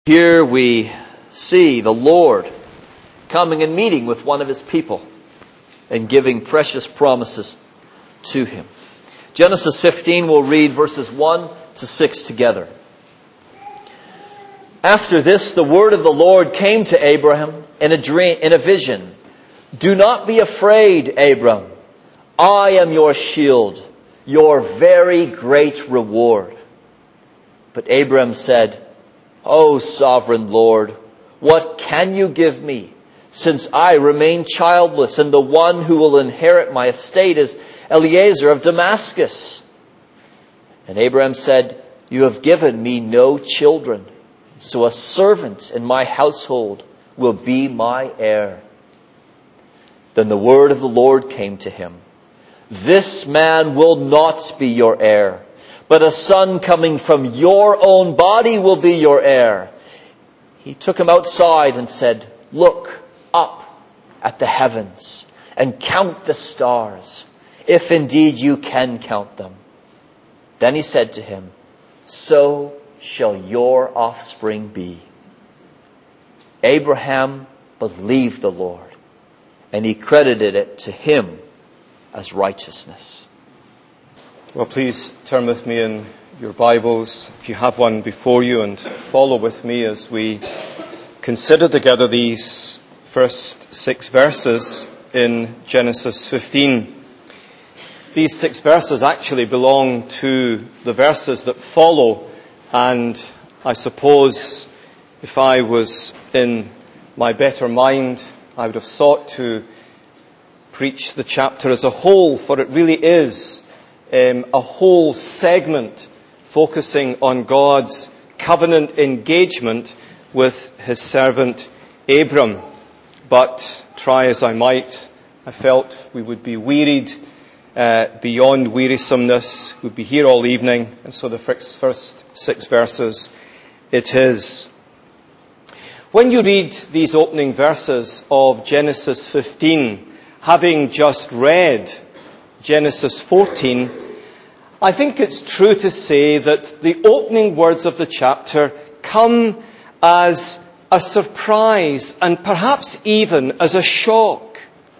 Here we see the Lord coming and meeting with one of His people and giving precious promises to him. Genesis 15, we'll read verses 1 to 6 together. After this, the word of the Lord came to Abraham in a vision. Do not be afraid, Abram. I am your shield, your very great reward. But Abram said, O sovereign Lord, what can you give me, since I remain childless, and the one who will inherit my estate is Eliezer of Damascus? And Abraham said, You have given me no children, so a servant in my household will be my heir. Then the word of the Lord came to him. This man will not be your heir, but a son coming from your own body will be your heir. He took him outside and said, Look up at the heavens and count the stars, if indeed you can count them. Then he said to him, So shall your offspring be. Abraham believed the Lord, and He credited it to him as righteousness. Well, please turn with me in your Bibles, if you have one before you, and follow with me as we consider together these first 6 verses in Genesis 15. These 6 verses actually belong to the verses that follow, and I suppose if I was in my better mind, I would have sought to preach the chapter as a whole, for it really is a whole segment focusing on God's covenant engagement with His servant Abram. But try as I might, I felt we would be wearied beyond wearisomeness. We'd be here all evening, and so the first 6 verses it is. When you read these opening verses of Genesis 15, having just read Genesis 14, I think it's true to say that the opening words of the chapter come as a surprise and perhaps even as a shock.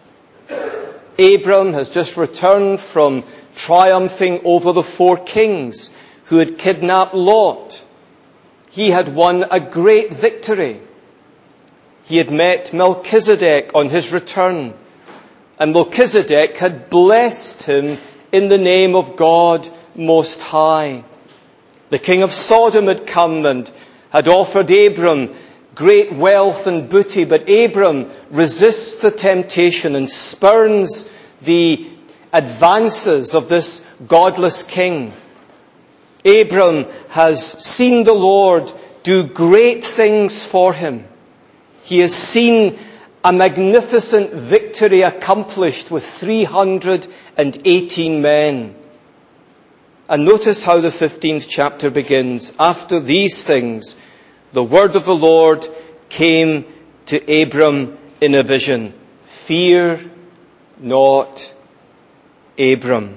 Abram has just returned from triumphing over the 4 kings who had kidnapped Lot. He had won a great victory. He had met Melchizedek on his return, and Melchizedek had blessed him in the name of God Most High. The king of Sodom had come and had offered Abram great wealth and booty, but Abram resists the temptation and spurns the advances of this godless king. Abram has seen the Lord do great things for him. He has seen a magnificent victory accomplished with 318 men. And notice how the 15th chapter begins. After these things, the word of the Lord came to Abram in a vision. Fear not, Abram.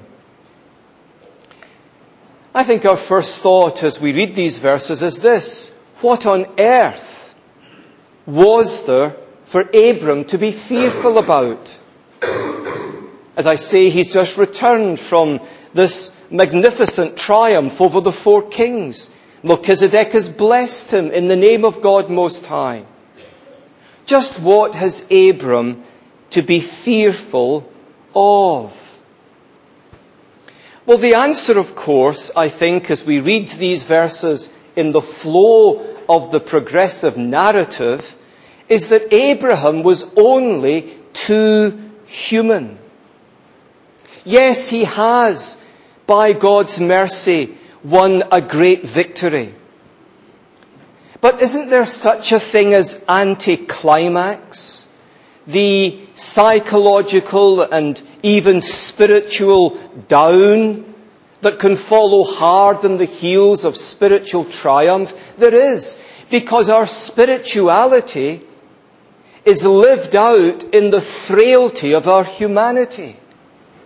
I think our first thought as we read these verses is this: what on earth was there for Abram to be fearful about? As I say, he's just returned from this magnificent triumph over the 4 kings. Melchizedek has blessed him in the name of God Most High. Just what has Abram to be fearful of? Well, the answer, of course, I think, as we read these verses in the flow of the progressive narrative, is that Abraham was only too human. Yes, he has, by God's mercy, won a great victory. But isn't there such a thing as anticlimax? The psychological and even spiritual down that can follow hard on the heels of spiritual triumph? There is, because our spirituality is lived out in the frailty of our humanity.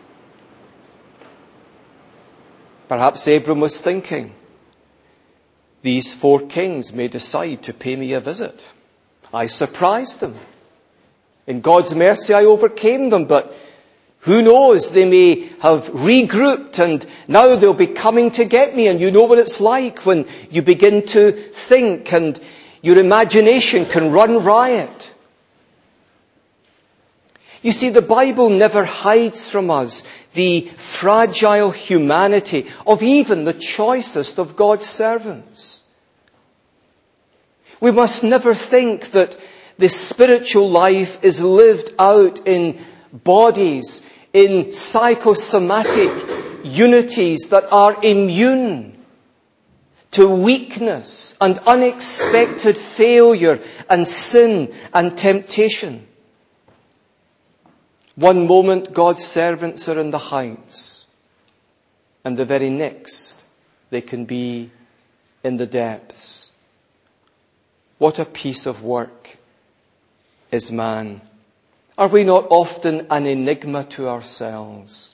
Perhaps Abram was thinking, these 4 kings may decide to pay me a visit. I surprised them. In God's mercy, I overcame them, but who knows, they may have regrouped and now they'll be coming to get me. And you know what it's like when you begin to think and your imagination can run riot. You see, the Bible never hides from us the fragile humanity of even the choicest of God's servants. We must never think that the spiritual life is lived out in bodies, in psychosomatic unities that are immune to weakness and unexpected failure and sin and temptation. One moment God's servants are in the heights, and the very next they can be in the depths. What a piece of work is man. Are we not often an enigma to ourselves?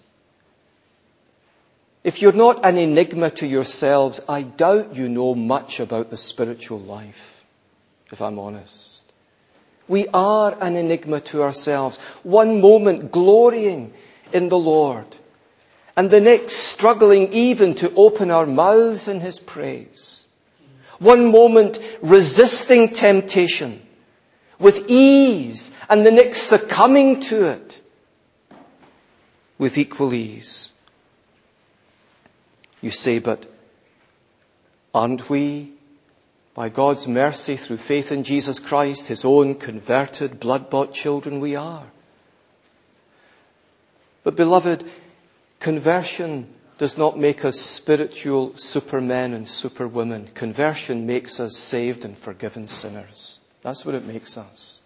If you're not an enigma to yourselves, I doubt you know much about the spiritual life, if I'm honest. We are an enigma to ourselves. One moment glorying in the Lord, and the next struggling even to open our mouths in His praise. One moment resisting temptation with ease, and the next succumbing to it with equal ease. You say, but aren't we, by God's mercy through faith in Jesus Christ, His own converted, blood-bought children? We are. But beloved, conversion does not make us spiritual supermen and superwomen. Conversion makes us saved and forgiven sinners. That's what it makes us.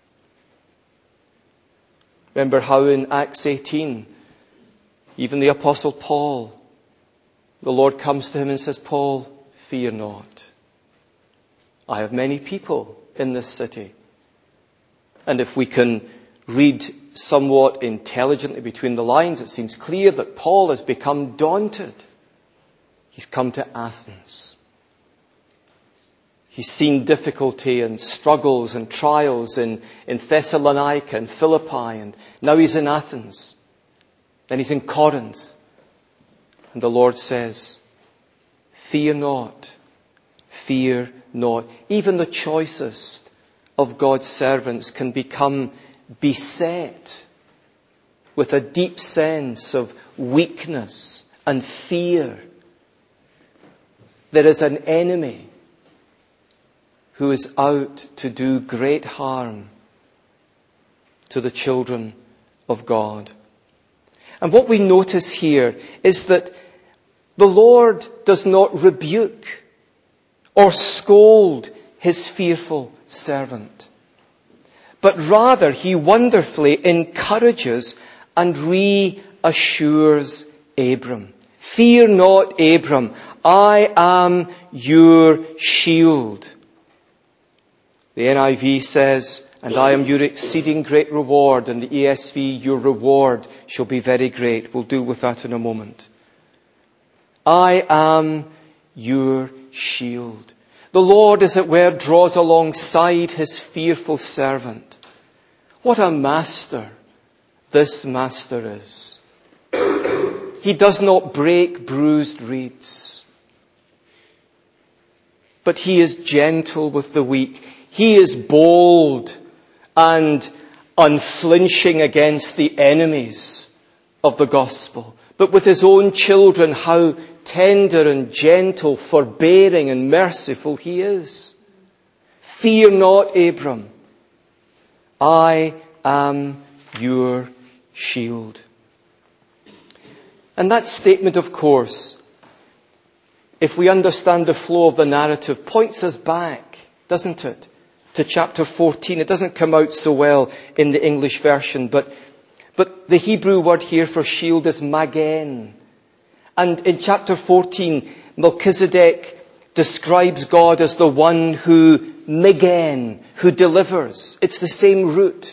Remember how in Acts 18, even the Apostle Paul, the Lord comes to him and says, Paul, fear not. I have many people in this city. And if we can read somewhat intelligently between the lines, it seems clear that Paul has become daunted. He's come to Athens. He's seen difficulty and struggles and trials in Thessalonica and Philippi, and now he's in Athens. Then he's in Corinth. And the Lord says, fear not, fear not. Even the choicest of God's servants can become beset with a deep sense of weakness and fear. There is an enemy who is out to do great harm to the children of God. And what we notice here is that the Lord does not rebuke or scold His fearful servant, but rather He wonderfully encourages and reassures Abram. Fear not, Abram, I am your shield. The NIV says, and I am your exceeding great reward. And the ESV, your reward shall be very great. We'll deal with that in a moment. I am your shield. The Lord, as it were, draws alongside His fearful servant. What a master this master is. He does not break bruised reeds, but He is gentle with the weak. He is bold and unflinching against the enemies of the gospel. But with His own children, how tender and gentle, forbearing and merciful He is. Fear not, Abram. I am your shield. And that statement, of course, if we understand the flow of the narrative, points us back, doesn't it, to chapter 14. It doesn't come out so well in the English version, but the Hebrew word here for shield is magen. And in chapter 14, Melchizedek describes God as the one who megen, who delivers. It's the same root.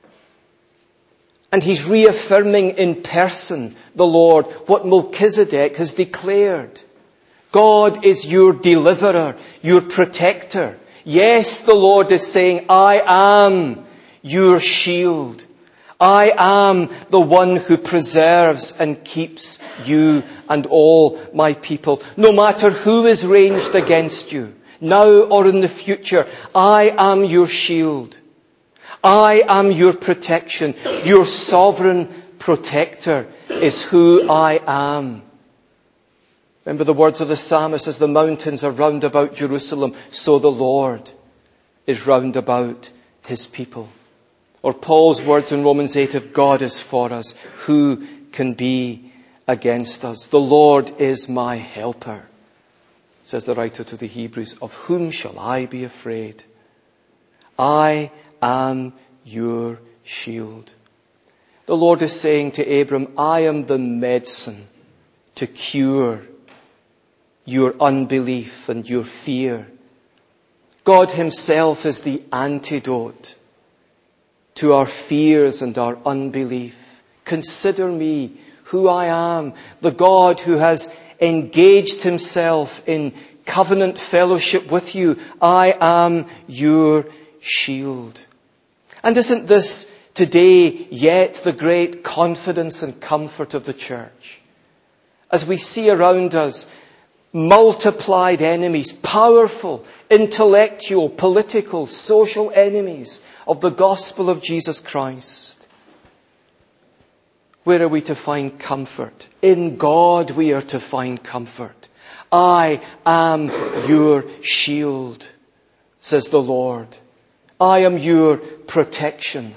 And he's reaffirming in person, the Lord, what Melchizedek has declared. God is your deliverer, your protector. Yes, the Lord is saying, I am your shield. I am the one who preserves and keeps you and all my people. No matter who is ranged against you, now or in the future, I am your shield. I am your protection. Your sovereign protector is who I am. Remember the words of the psalmist, as the mountains are round about Jerusalem, so the Lord is round about his people. Or Paul's words in Romans 8, if God is for us, who can be against us? The Lord is my helper, says the writer to the Hebrews. Of whom shall I be afraid? I am your shield. The Lord is saying to Abram, I am the medicine to cure your unbelief and your fear. God himself is the antidote to our fears and our unbelief. Consider me, who I am, the God who has engaged himself in covenant fellowship with you. I am your shield. And isn't this today yet the great confidence and comfort of the church? As we see around us multiplied enemies, powerful, intellectual, political, social enemies of the gospel of Jesus Christ. Where are we to find comfort? In God we are to find comfort. I am your shield, says the Lord. I am your protection.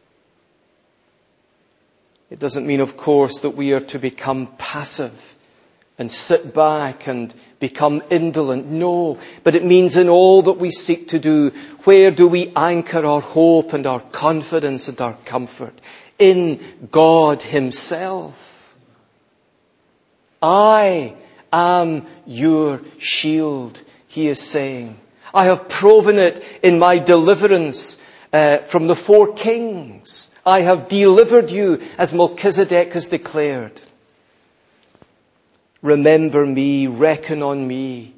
It doesn't mean, of course, that we are to become passive and sit back and become indolent. No, but it means in all that we seek to do, where do we anchor our hope and our confidence and our comfort? In God himself. I am your shield, he is saying. I have proven it in my deliverance from the 4 kings. I have delivered you, as Melchizedek has declared. Remember me, reckon on me.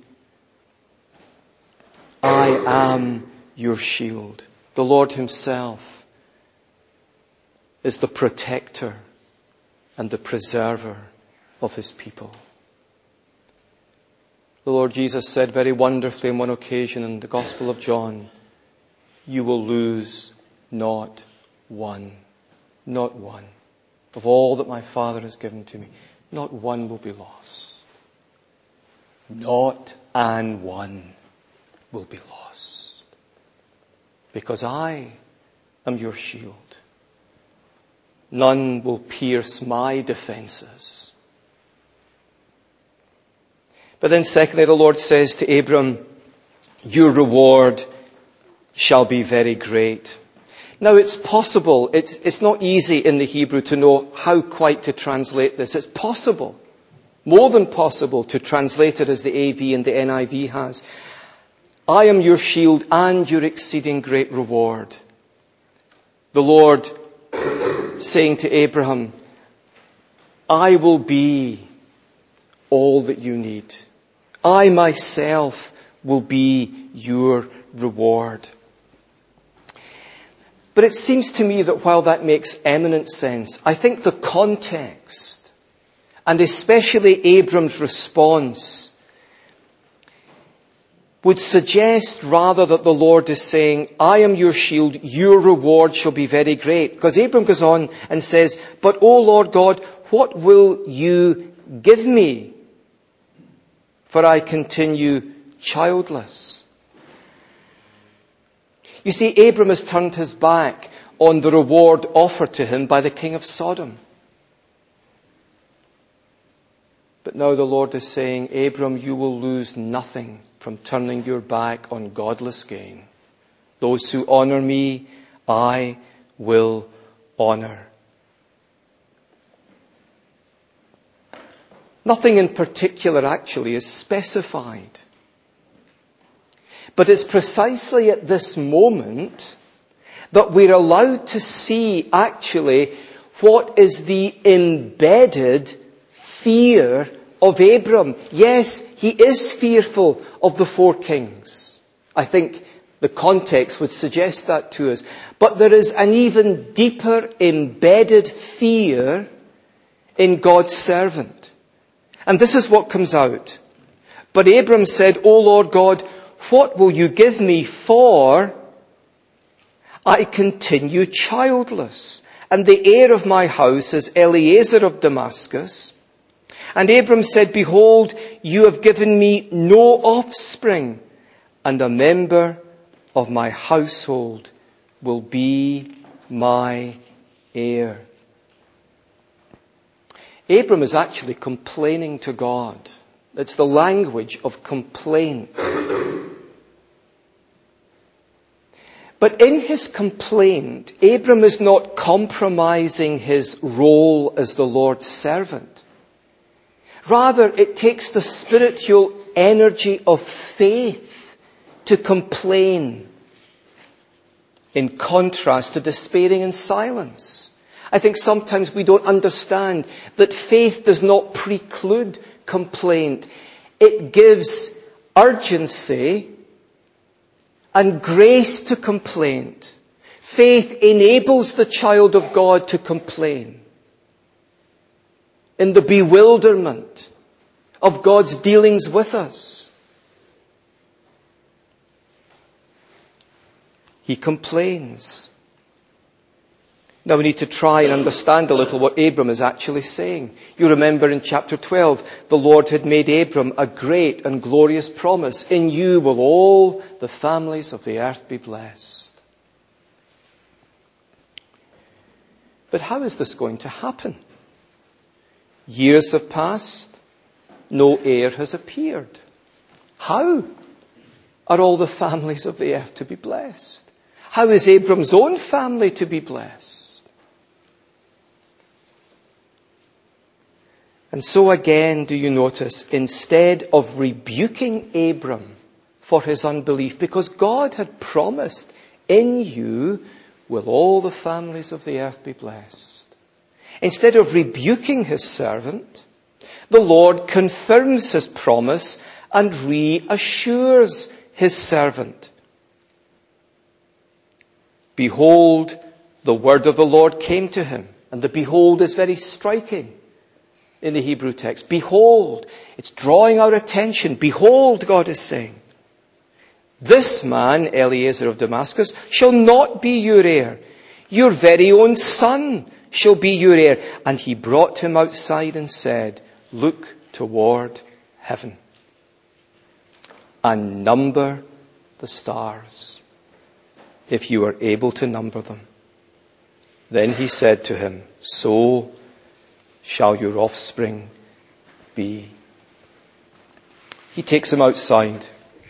I am your shield. The Lord himself is the protector and the preserver of his people. The Lord Jesus said very wonderfully on one occasion in the Gospel of John, you will lose not one of all that my Father has given to me. Not one will be lost. Not an one will be lost. Because I am your shield. None will pierce my defenses. But then secondly, the Lord says to Abram, your reward shall be very great. Now it's possible, it's not easy in the Hebrew to know how quite to translate this. It's possible, more than possible, to translate it as the AV and the NIV has. I am your shield and your exceeding great reward. The Lord saying to Abraham, I will be all that you need. I myself will be your reward. But it seems to me that while that makes eminent sense, I think the context, and especially Abram's response, would suggest rather that the Lord is saying, I am your shield, your reward shall be very great. Because Abram goes on and says, but O Lord God, what will you give me? For I continue childless. You see, Abram has turned his back on the reward offered to him by the king of Sodom. But now the Lord is saying, Abram, you will lose nothing from turning your back on godless gain. Those who honor me, I will honor. Nothing in particular actually is specified. But it's precisely at this moment that we're allowed to see actually what is the embedded fear of Abram. Yes, he is fearful of the 4 kings. I think the context would suggest that to us. But there is an even deeper embedded fear in God's servant. And this is what comes out. But Abram said, O Lord God, what will you give me, for I continue childless, and the heir of my house is Eliezer of Damascus. And Abram said, Behold, you have given me no offspring, and a member of my household will be my heir. Abram is actually complaining to God. It's the language of complaint. But in his complaint, Abram is not compromising his role as the Lord's servant. Rather, it takes the spiritual energy of faith to complain, in contrast to despairing in silence. I think sometimes we don't understand that faith does not preclude complaint. It gives urgency and grace to complaint. Faith enables the child of God to complain in the bewilderment of God's dealings with us. He complains. Now we need to try and understand a little what Abram is actually saying. You remember in chapter 12, the Lord had made Abram a great and glorious promise. In you will all the families of the earth be blessed. But how is this going to happen? Years have passed. No heir has appeared. How are all the families of the earth to be blessed? How is Abram's own family to be blessed? And so again, do you notice, instead of rebuking Abram for his unbelief, because God had promised, in you will all the families of the earth be blessed. Instead of rebuking his servant, the Lord confirms his promise and reassures his servant. Behold, the word of the Lord came to him. And the behold is very striking in the Hebrew text. Behold, it's drawing our attention. Behold, God is saying, this man, Eliezer of Damascus, shall not be your heir. Your very own son shall be your heir. And he brought him outside and said, look toward heaven and number the stars, if you are able to number them. Then he said to him, so shall your offspring be. He takes him outside.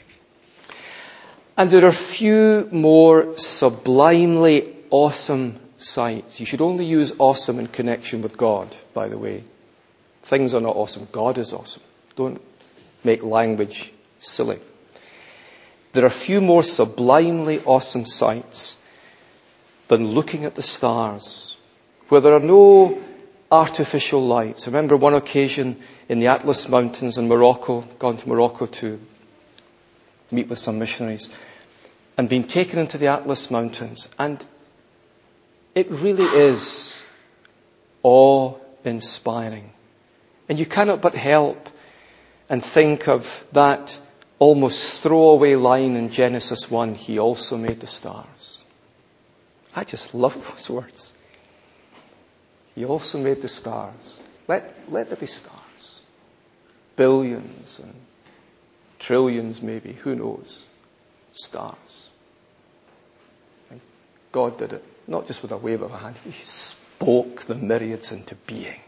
And there are few more sublimely awesome sights. You should only use awesome in connection with God, by the way. Things are not awesome. God is awesome. Don't make language silly. There are few more sublimely awesome sights than looking at the stars, where there are no artificial lights. I remember one occasion in the Atlas Mountains in Morocco, gone to Morocco to meet with some missionaries, and being taken into the Atlas Mountains. And it really is awe-inspiring. And you cannot but help and think of that almost throwaway line in Genesis 1, he also made the stars. I just love those words. He also made the stars. Let there be stars. Billions and trillions maybe, who knows? Stars. And God did it, not just with a wave of a hand. He spoke the myriads into being.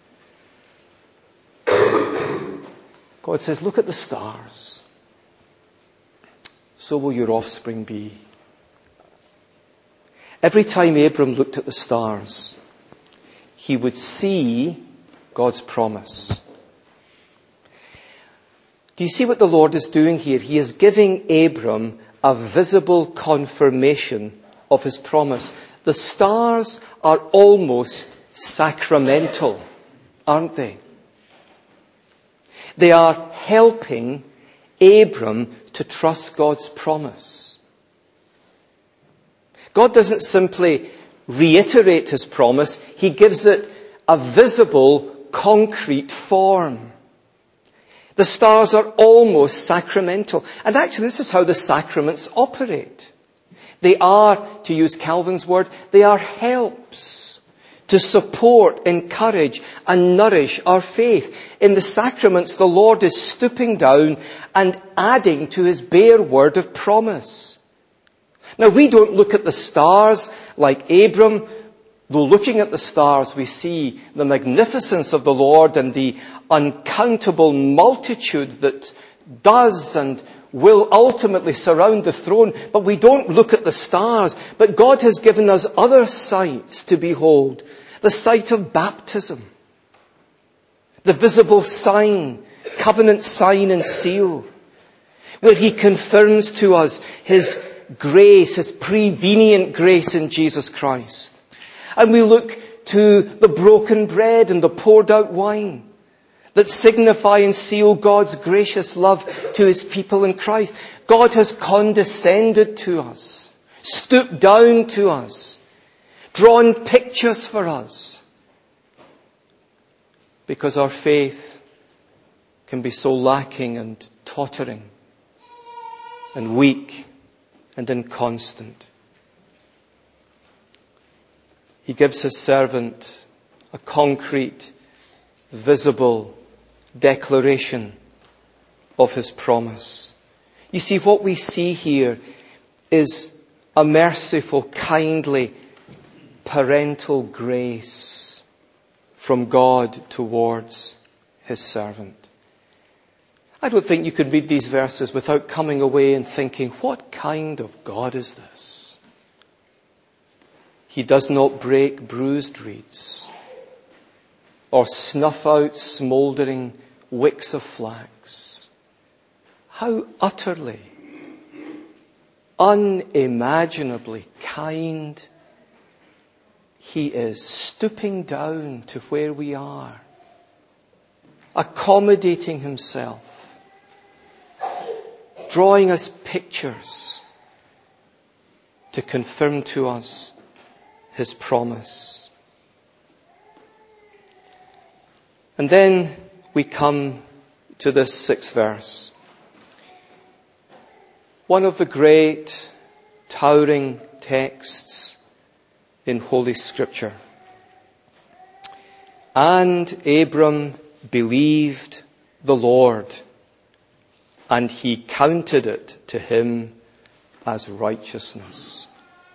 God says, look at the stars. So will your offspring be. Every time Abram looked at the stars, he would see God's promise. Do you see what the Lord is doing here? He is giving Abram a visible confirmation of his promise. The stars are almost sacramental, aren't they? They are helping Abram to trust God's promise. God doesn't simply reiterate his promise. He gives it a visible, concrete form. The stars are almost sacramental. And actually, this is how the sacraments operate. They are, to use Calvin's word, they are helps to support, encourage, and nourish our faith. In the sacraments, the Lord is stooping down and adding to his bare word of promise. Now, we don't look at the stars like Abram. Though looking at the stars, we see the magnificence of the Lord and the uncountable multitude that does and will ultimately surround the throne. But we don't look at the stars. But God has given us other sights to behold. The sight of baptism. The visible sign, covenant sign and seal. Where he confirms to us his grace, his prevenient grace in Jesus Christ. And we look to the broken bread and the poured out wine that signify and seal God's gracious love to his people in Christ. God has condescended to us, stooped down to us, drawn pictures for us, because our faith can be so lacking and tottering and weak and inconstant. He gives his servant a concrete, visible declaration of his promise. You see, what we see here is a merciful, kindly, parental grace from God towards his servant. I don't think you can read these verses without coming away and thinking, what kind of God is this? He does not break bruised reeds or snuff out smouldering wicks of flax. How utterly, unimaginably kind he is, stooping down to where we are, accommodating himself, drawing us pictures to confirm to us his promise. And then we come to this 6th verse. One of the great towering texts in Holy Scripture. And Abram believed the Lord, and he counted it to him as righteousness.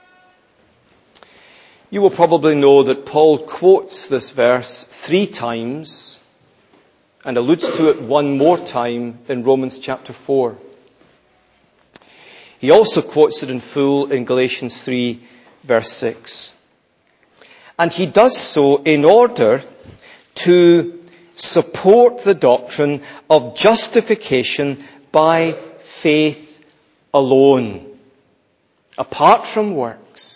You will probably know that Paul quotes this verse 3 times and alludes to it one more time in Romans chapter 4. He also quotes it in full in Galatians 3 verse 6. And he does so in order to support the doctrine of justification by faith alone, apart from works.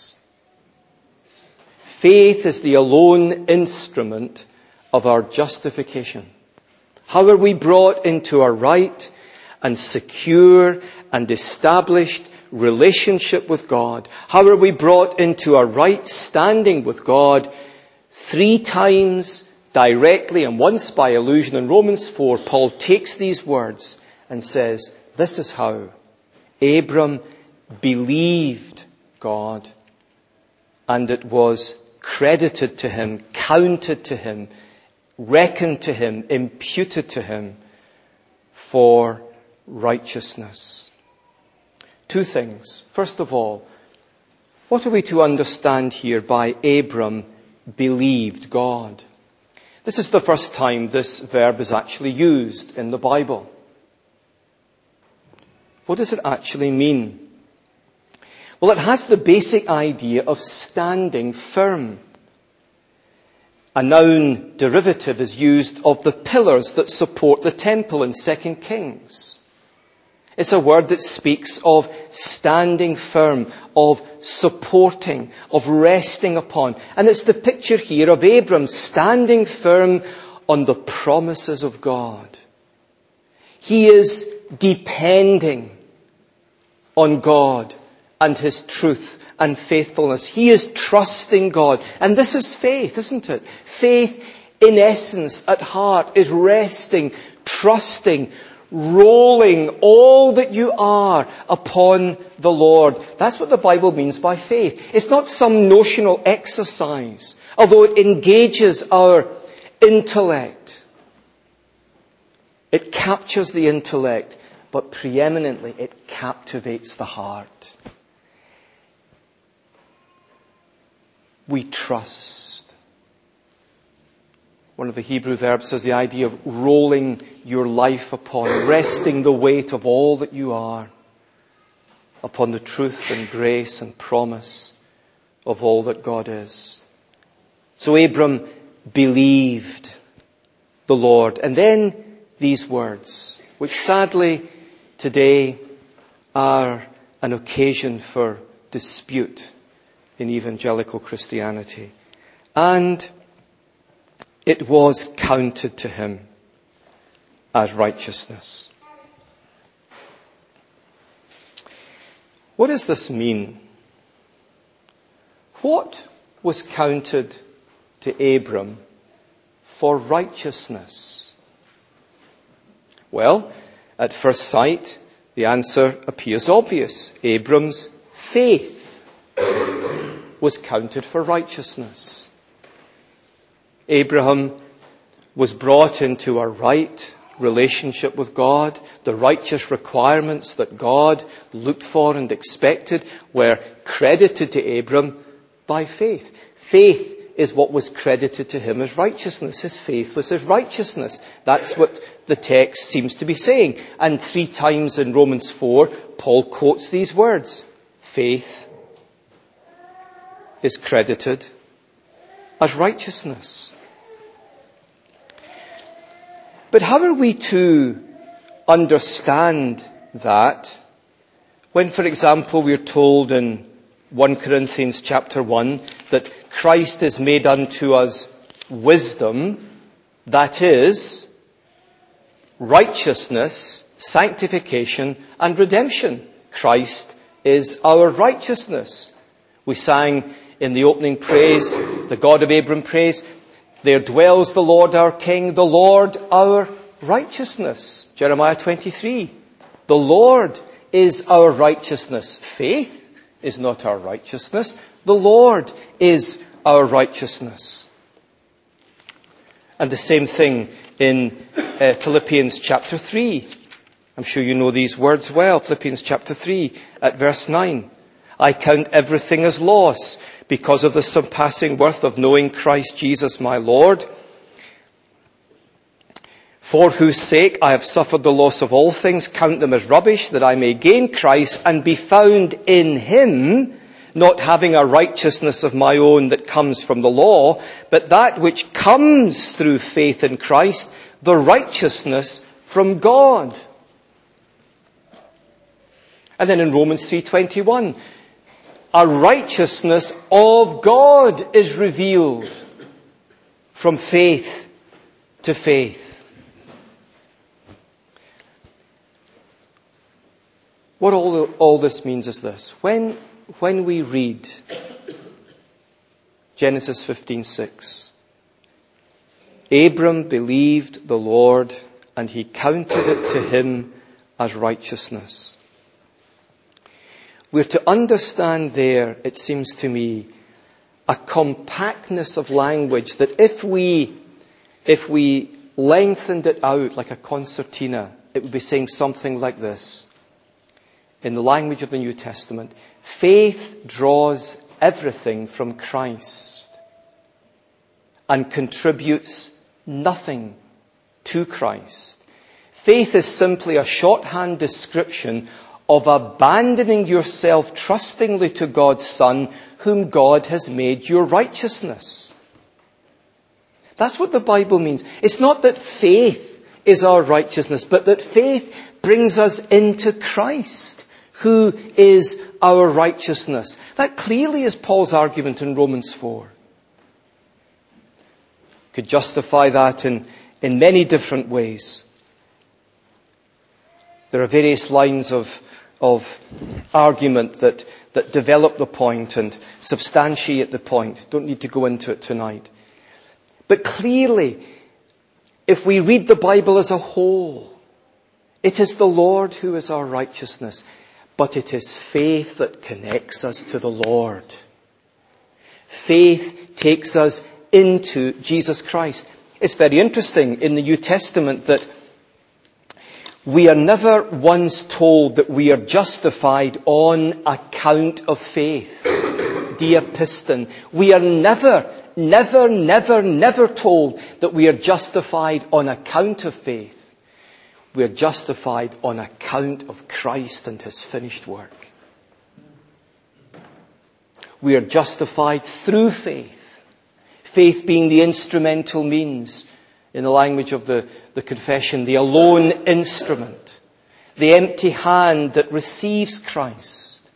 Faith is the alone instrument of our justification. How are we brought into a right and secure and established relationship with God? How are we brought into a right standing with God? 3 times directly and once by allusion in Romans 4, Paul takes these words and says, this is how Abram believed God, and it was credited to him, counted to him, reckoned to him, imputed to him for righteousness. 2 things. First of all, what are we to understand here by Abram believed God? This is the first time this verb is actually used in the Bible. What does it actually mean? Well, it has the basic idea of standing firm. A noun derivative is used of the pillars that support the temple in 2 Kings. It's a word that speaks of standing firm, of supporting, of resting upon. And it's the picture here of Abram standing firm on the promises of God. He is depending on God and His truth and faithfulness. He is trusting God. And this is faith, isn't it? Faith, in essence, at heart, is resting, trusting, rolling all that you are upon the Lord. That's what the Bible means by faith. It's not some notional exercise, although it engages our intellect. It captures the intellect, but preeminently it captivates the heart. We trust. One of the Hebrew verbs has the idea of rolling your life upon, resting the weight of all that you are upon the truth and grace and promise of all that God is. So Abram believed the Lord. And then these words, which sadly today are an occasion for dispute in evangelical Christianity. And it was counted to him as righteousness. What does this mean? What was counted to Abram for righteousness? Well, at first sight, the answer appears obvious. Abram's faith was counted for righteousness. Abraham was brought into a right relationship with God. The righteous requirements that God looked for and expected were credited to Abram by faith. Faith is what was credited to him as righteousness. His faith was his righteousness. That's what the text seems to be saying. And 3 times in Romans 4, Paul quotes these words. Faith is credited as righteousness. But how are we to understand that when, for example, we're told in 1 Corinthians chapter 1 that Christ is made unto us wisdom, that is, righteousness, sanctification and redemption. Christ is our righteousness. We sang in the opening praise, the God of Abram praise, there dwells the Lord our King, the Lord our righteousness. Jeremiah 23. The Lord is our righteousness. Faith is not our righteousness. The Lord is our righteousness. And the same thing in Philippians chapter 3. I'm sure you know these words well. Philippians chapter 3 at verse 9. I count everything as loss because of the surpassing worth of knowing Christ Jesus my Lord, for whose sake I have suffered the loss of all things, count them as rubbish, that I may gain Christ and be found in him, not having a righteousness of my own that comes from the law, but that which comes through faith in Christ, the righteousness from God. And then in Romans 3:21, a righteousness of God is revealed from faith to faith. What all this means is this. When we read Genesis 15:6, Abram believed the Lord and he counted it to him as righteousness. We're to understand there, it seems to me, a compactness of language that if we lengthened it out like a concertina, it would be saying something like this. In the language of the New Testament, faith draws everything from Christ and contributes nothing to Christ. Faith is simply a shorthand description of abandoning yourself trustingly to God's Son, whom God has made your righteousness. That's what the Bible means. It's not that faith is our righteousness, but that faith brings us into Christ, who is our righteousness. That clearly is Paul's argument in Romans 4. Could justify that in many different ways. There are various lines of argument that develop the point and substantiate the point. Don't need to go into it tonight. But clearly, if we read the Bible as a whole, it is the Lord who is our righteousness, but it is faith that connects us to the Lord. Faith takes us into Jesus Christ. It's very interesting in the New Testament that we are never once told that we are justified on account of faith. Diapiston. We are never told that we are justified on account of faith. We are justified on account of Christ and His finished work. We are justified through faith. Faith being the instrumental means, in the language of the confession, the alone instrument, the empty hand that receives Christ.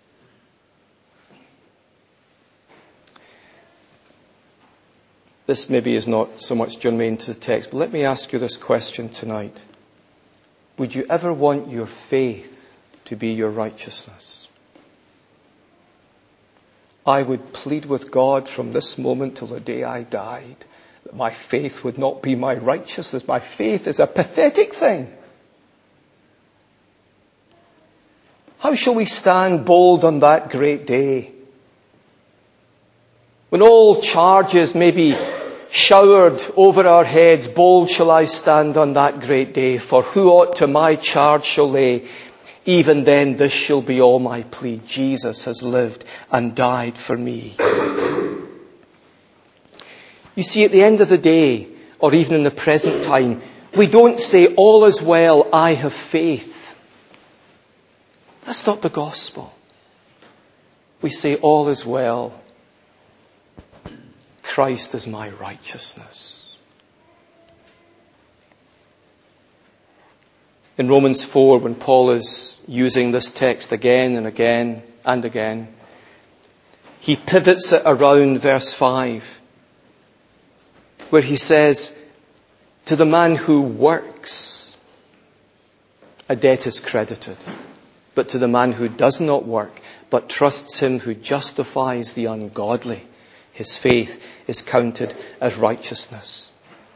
This maybe is not so much germane to the text, but let me ask you this question tonight. Would you ever want your faith to be your righteousness? I would plead with God from this moment till the day I died that my faith would not be my righteousness. My faith is a pathetic thing. How shall we stand bold on that great day? When all charges may be showered over our heads, bold shall I stand on that great day. For who ought to my charge shall lay? Even then this shall be all my plea. Jesus has lived and died for me. You see, at the end of the day, or even in the present time, we don't say, all is well, I have faith. That's not the gospel. We say, all is well, Christ is my righteousness. In Romans 4, when Paul is using this text again and again and again, he pivots it around verse 5, where he says, to the man who works, a debt is credited. But to the man who does not work, but trusts Him who justifies the ungodly, his faith is counted as righteousness.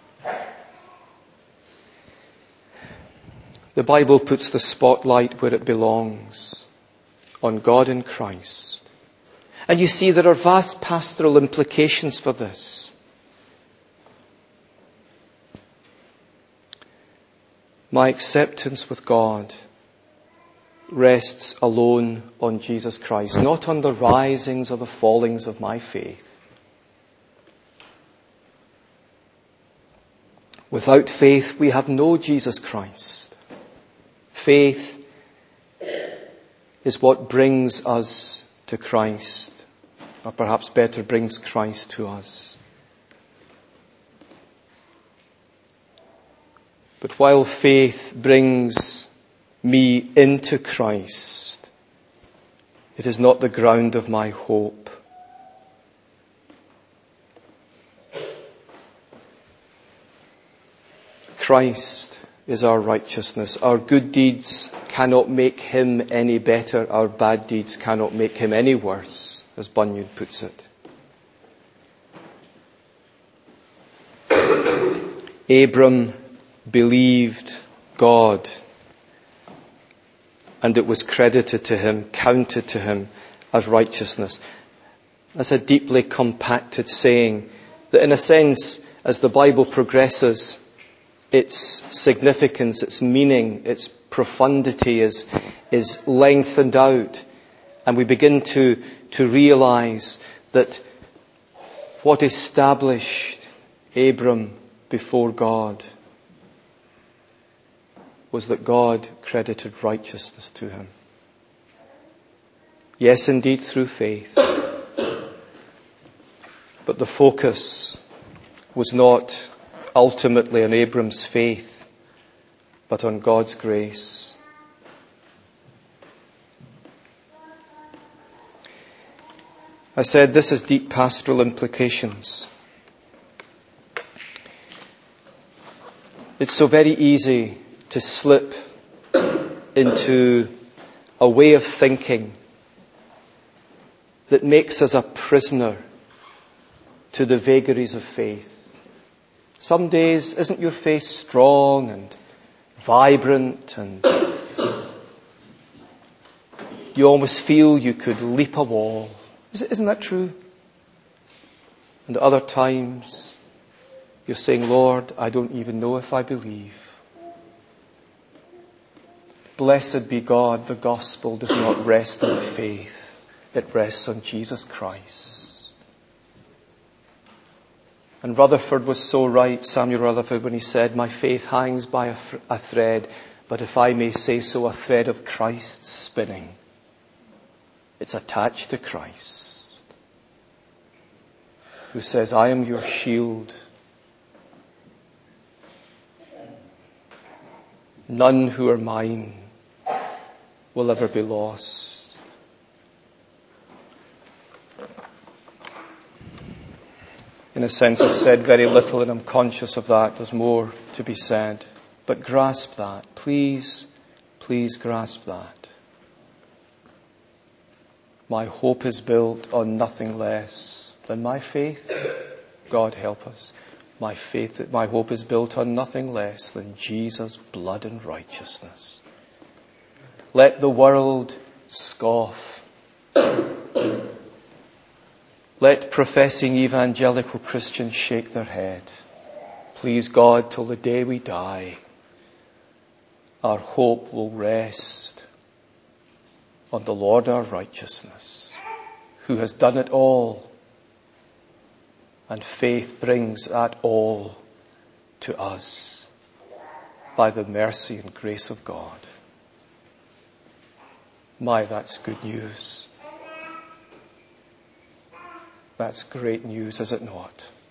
The Bible puts the spotlight where it belongs, on God in Christ. And you see there are vast pastoral implications for this. My acceptance with God rests alone on Jesus Christ, not on the risings or the fallings of my faith. Without faith, we have no Jesus Christ. Faith is what brings us to Christ, or perhaps better, brings Christ to us. But while faith brings me into Christ, it is not the ground of my hope. Christ is our righteousness. Our good deeds cannot make Him any better. Our bad deeds cannot make Him any worse, as Bunyan puts it. Abram believed God, and it was credited to him, counted to him as righteousness. That's a deeply compacted saying that, in a sense, as the Bible progresses, its significance, its meaning, its profundity is lengthened out, and we begin to realize that what established Abram before God was that God credited righteousness to him. Yes, indeed, through faith. But the focus was not ultimately on Abram's faith, but on God's grace. I said this has deep pastoral implications. It's so very easy to slip into a way of thinking that makes us a prisoner to the vagaries of faith. Some days, isn't your faith strong and vibrant, and you almost feel you could leap a wall? Isn't that true? And other times, you're saying, Lord, I don't even know if I believe. Blessed be God, the gospel does not rest on faith. It rests on Jesus Christ. And Rutherford was so right, Samuel Rutherford, when he said, my faith hangs by a thread, but if I may say so, a thread of Christ's spinning. It's attached to Christ, who says, I am your shield. None who are mine will ever be lost. In a sense, I've said very little, and I'm conscious of that. There's more to be said. But grasp that. Please, please grasp that. My hope is built on nothing less than my faith. God help us. My hope is built on nothing less than Jesus' blood and righteousness. Let the world scoff. Let professing evangelical Christians shake their head. Please God, till the day we die, our hope will rest on the Lord our righteousness, who has done it all. And faith brings that all to us by the mercy and grace of God. My, that's good news. That's great news, is it not?